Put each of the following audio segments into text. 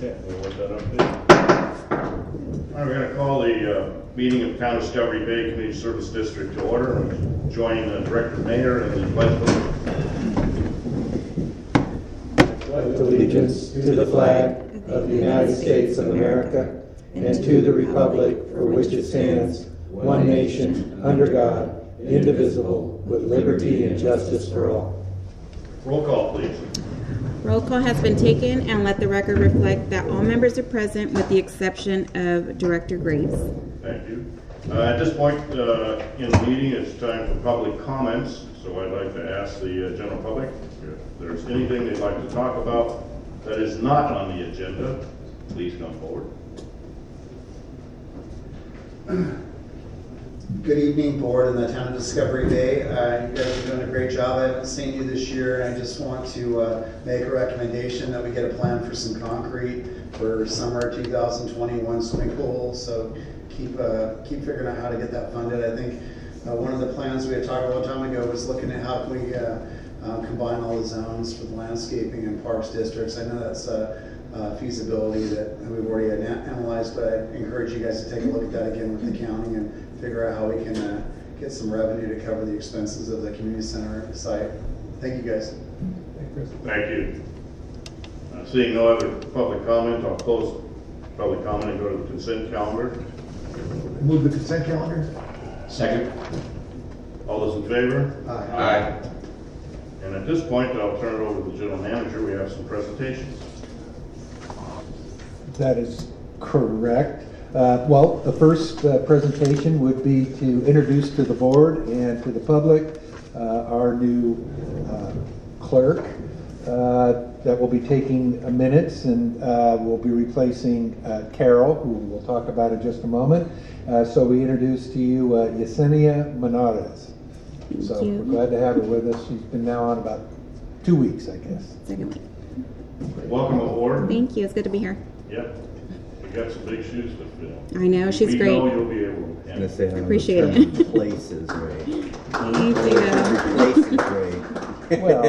Okay, we'll let that update. All right, we're going to call the meeting of Town Discovery Bay Community Service District to order. And join the Director Mayor and the Pledge of allegiance to the flag of the United States of America and to the republic for which it stands, one nation, under God, indivisible, with liberty and justice for all. Roll call, please. Roll call has been taken, and let the record reflect that all members are present with the exception of Director Graves. Thank you. At this point in the meeting, it's time for public comments. So I'd like to ask the general public if there's anything they'd like to talk about that is not on the agenda, please come forward. Good evening, board in the town of Discovery Bay. You guys are doing a great job. I haven't seen you this year, and I just want to make a recommendation that we get a plan for some concrete for summer 2021 swimming pool. So keep figuring out how to get that funded. I think one of the plans we had talked about a time ago was looking at how can we combine all the zones for the landscaping and parks districts. I know that's feasibility that we've already analyzed, but I encourage you guys to take a look at that again with the county and figure out how we can get some revenue to cover the expenses of the community center site. Thank you, guys. Thank you. Seeing no other public comment, I'll close public comment and go to the consent calendar. Move the consent calendar. Second. All those in favor? Aye. And at this point, I'll turn it over to the general manager. We have some presentations. That is correct. Well, the first presentation would be to introduce to the board and to the public our new clerk that will be taking minutes, and will be replacing Carol, who we'll talk about in just a moment. So we introduce to you Yesenia Menares. So you. we're glad to have her with us. She's been now on about 2 weeks, I guess. Second week. Welcome aboard. Thank you. It's good to be here. Yep. We got some big shoes to fill. I know, she's we great. know you'll be able to handle it. Appreciate it. Places, right? Thank you. Places, right? Well,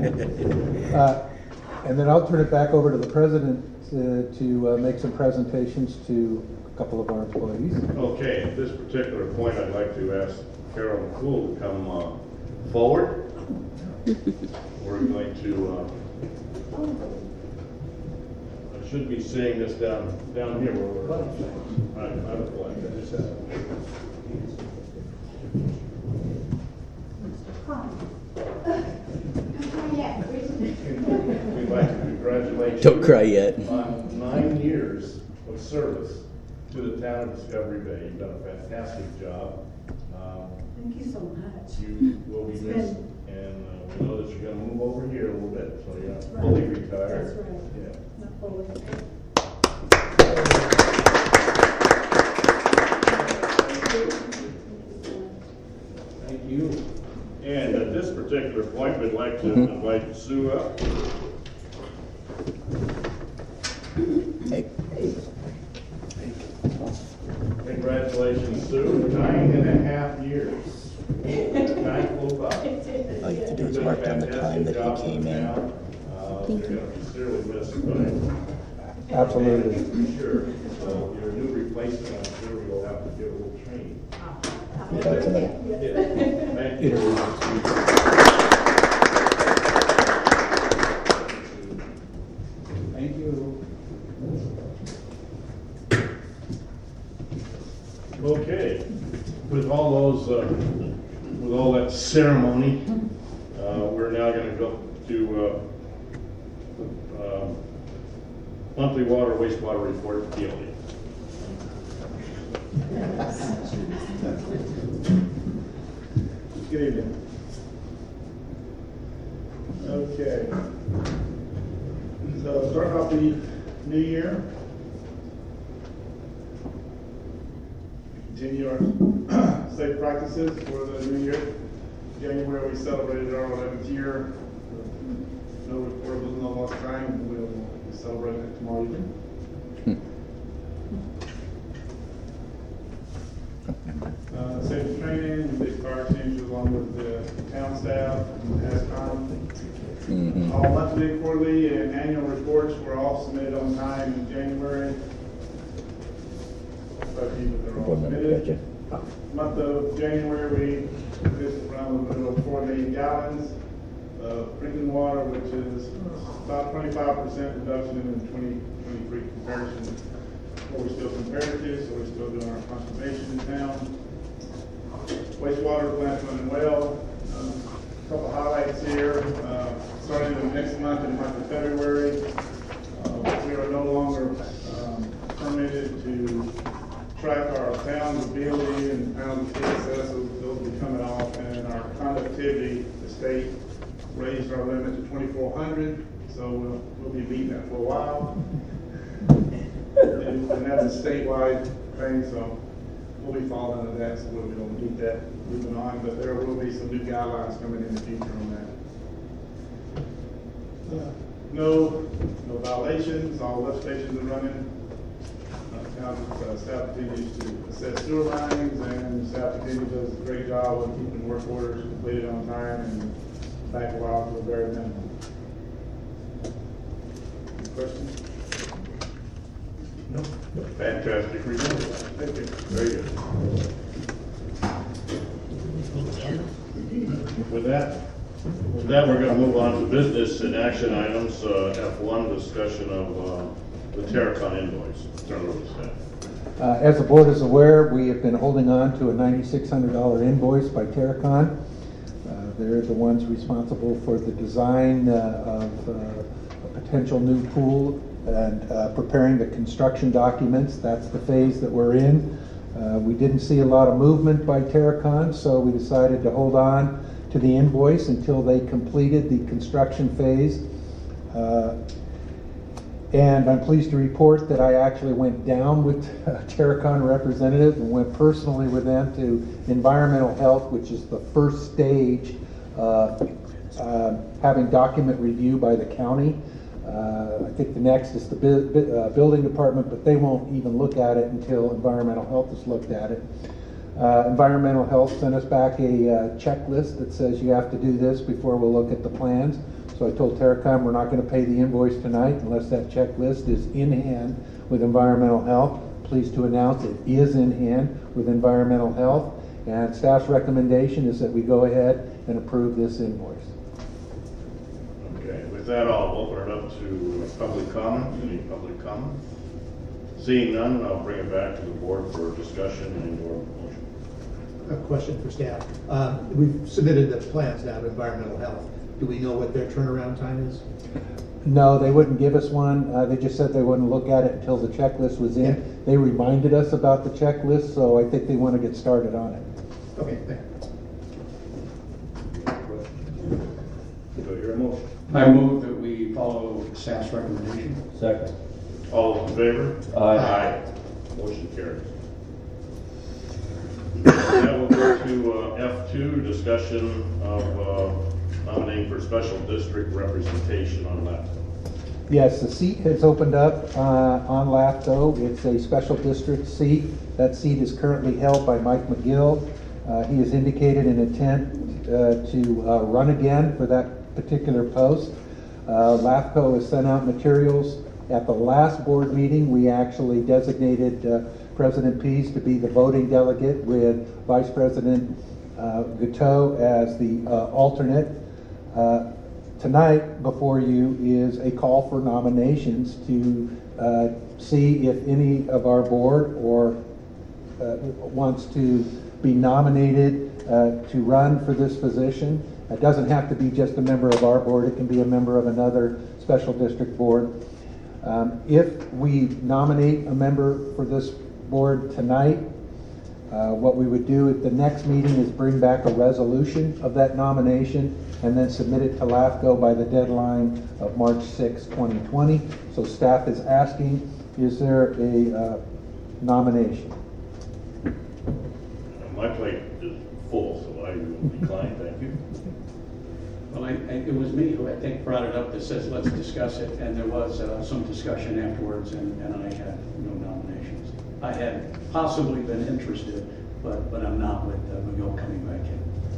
and then I'll turn it back over to the president to make some presentations to a couple of our employees. Okay, at this particular point, I'd like to ask Carol McCool to come forward. We're going to, I should be seeing this down here where we're, I would like that. We'd like to congratulate you. Don't cry yet. On 9 years of service to the town of Discovery Bay. You've done a fantastic job. Thank you so much. You will be missed, and we know that you're going to move over here a little bit, so you're not fully retired. That's right. Yeah. Not fully. Thank you. And at this particular point, we'd like to invite Sue up. Hey. Congratulations, Sue. 9.5 years. Time flew by. All you have to do is mark down the time that he came in. Thank you. You're going to sincerely miss it, but Absolutely. sure. So your new replacement, I'm sure you'll have to give a little training. That's it. Yeah. Thank you. Thank you. Okay. With all those, with all that ceremony, we're now going to go to monthly water wastewater report daily. Good evening. Okay. So starting off the new year, we continue our safe practices for the new year. January we celebrated our 11th year. No reportables, no lost time. We'll be celebrating it tomorrow evening. Safety training, we did fire extinguishers along with the town staff and ASCOM. All monthly, quarterly, and annual reports reports were all submitted on time in January. But they're all Board member submitted. Gretchen. Month of January, we produced around a little 4 million gallons of drinking water, which is about 25% reduction in the 2023 comparison. What we're still comparative, so we're still doing our conservation in town. Wastewater plant's running well. A couple highlights here. Starting in the next month, in the month of February, we are no longer permitted to track our pounds of BLE and pounds of TSS. Those will be coming off, and our conductivity, the state raised our limit to 2,400, so we'll be beating that for a while. And that's a statewide thing, so we'll be falling under that, so we'll be able to keep that moving on, but there will be some new guidelines coming in the future on that. No violations, all lift stations are running. Staff continues to assess sewer lines, and staff continues does a great job of keeping work orders completed on time and backlogs are very minimal. Any questions? No. Fantastic report. Thank you. Very good. With that, we're going to move on to business and action items. F1, discussion of the Terracon invoice. Turn it over to staff. As the board is aware, we have been holding on to a $9,600 invoice by Terracon. They're the ones responsible for the design of a potential new pool and preparing the construction documents. That's the phase that we're in. We didn't see a lot of movement by Terracon, so we decided to hold on to the invoice until they completed the construction phase. And I'm pleased to report that I actually went down with a Terracon representative and went personally with them to environmental health, which is the first stage having document review by the county. I think the next is the building department, but they won't even look at it until environmental health has looked at it. Environmental health sent us back a checklist that says you have to do this before we'll look at the plans. So I told Terracon we're not going to pay the invoice tonight unless that checklist is in hand with environmental health. Pleased to announce it is in hand with environmental health, and staff's recommendation is that we go ahead and approve this invoice. Okay, with that, I'll open it up to public comment. Any public comment? Seeing none, I'll bring it back to the board for discussion and/or motion. A question for staff. We've submitted the plans now to environmental health. Do we know what their turnaround time is? No, they wouldn't give us one. They just said they wouldn't look at it until the checklist was in. Yeah. They reminded us about the checklist, so I think they want to get started on it. Okay, thanks. Do I hear a motion? I move that we follow staff's recommendation. Second. All those in favor? Aye. Motion carries. Now we'll go to F2, discussion of nominating for special district representation on LAFCO. Yes, the seat has opened up on LAFCO. It's a special district seat. That seat is currently held by Mike McGill. He has indicated an intent to run again for that particular post. LAFCO has sent out materials. At the last board meeting, we actually designated President Pease to be the voting delegate with Vice President Guteau as the alternate. Tonight before you is a call for nominations to see if any of our board or wants to be nominated to run for this position. It doesn't have to be just a member of our board. It can be a member of another special district board. If we nominate a member for this board tonight, what we would do at the next meeting is bring back a resolution of that nomination and then submit it to LAFCO by the deadline of March 6, 2020. So staff is asking, is there a nomination? My plate is full, so I will decline, thank you. Well, it was me who I think brought it up that says let's discuss it, and there was some discussion afterwards, and I had no nominations. I had possibly been interested, but I'm not with McGill coming back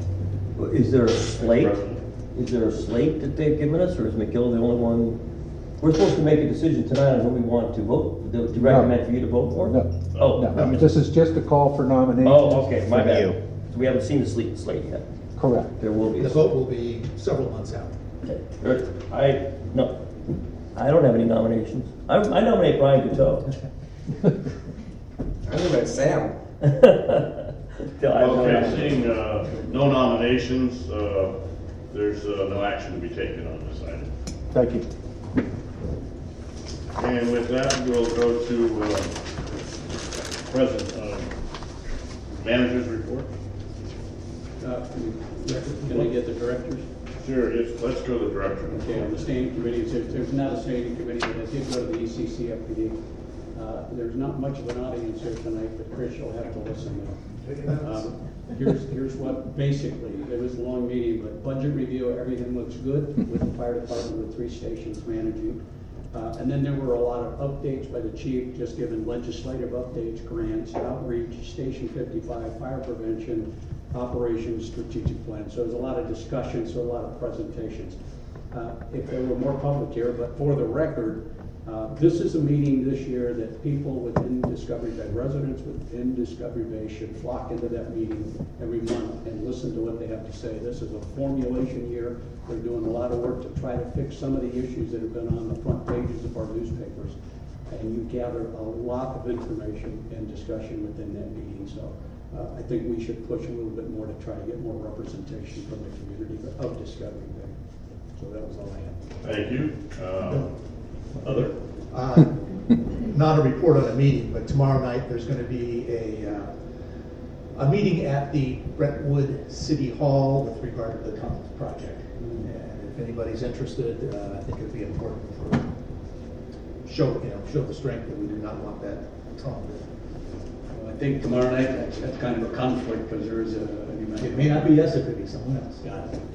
in. Is there a slate? Is there a slate that they've given us, or is McGill the only one We're supposed to make a decision tonight on who we want to vote, to recommend for you to vote for? No. Oh, No, this is just a call for nominations. oh, okay, my From bad. you. So we haven't seen the slate yet. Correct. There will be. The vote will be several months out. Okay. No, I don't have any nominations. I nominate Brian Coteau. I think that's Sam. Okay, seeing no nominations, there's no action to be taken on this item. Thank you. And with that, we'll go to manager's report. Can I get the directors? Sure, yes, let's go to the director. Okay, on the standing committees, if there's not a standing committee, but I did go to the ECCFPD. There's not much of an audience here tonight, but Chris, you'll have to listen now. Here's what, basically, it was a long meeting, but budget review, everything looks good with the fire department with 3 stations managing. And then there were a lot of updates by the chief, just giving legislative updates, grants, outreach, Station 55, fire prevention, operations, strategic plan. So there's a lot of discussion, so a lot of presentations. If there were more public here, but for the record, this is a meeting this year that people within Discovery Bay, residents within Discovery Bay should flock into that meeting every month and listen to what they have to say. This is a formulation year. They're doing a lot of work to try to fix some of the issues that have been on the front pages of our newspapers. And you gather a lot of information and discussion within that meeting. So I think we should push a little bit more to try to get more representation from the community of Discovery Bay. So that was all I had. Thank you. Other? Not a report on a meeting, but tomorrow night there's going to be a meeting at the Brentwood City Hall with regard to the tunnels project. And if anybody's interested, I think it'd be important for show the strength that we do not want that tunnel. Well, I think tomorrow night, that's kind of a conflict because there is a. It may not be us, it could be someone else. Got it.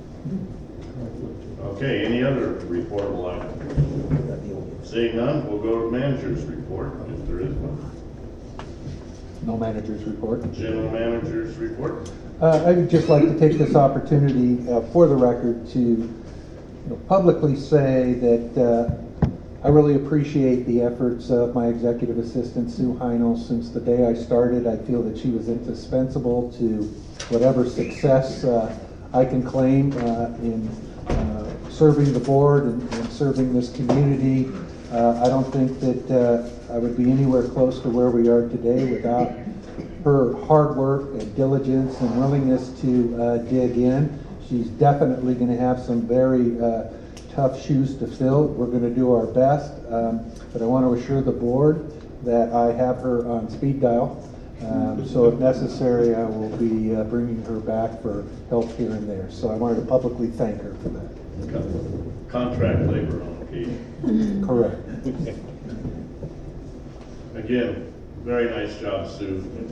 Okay, any other reportable item? Seeing none, we'll go to manager's report, if there is one. No manager's report. General manager's report. I would just like to take this opportunity for the record to publicly say that I really appreciate the efforts of my executive assistant, Sue Heinel. Since the day I started, I feel that she was indispensable to whatever success I can claim in serving the board and serving this community. I don't think that I would be anywhere close to where we are today without her hard work and diligence and willingness to dig in. She's definitely going to have some very tough shoes to fill. We're going to do our best, but I want to assure the board that I have her on speed dial. So if necessary, I will be bringing her back for help here and there. So I wanted to publicly thank her for that. Contract labor on occasion. Correct. Again, very nice job, Sue and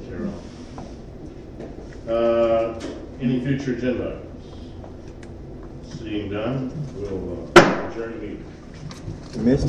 Carol. Any future agenda items? Seeing done, we'll adjourn the meeting. Missed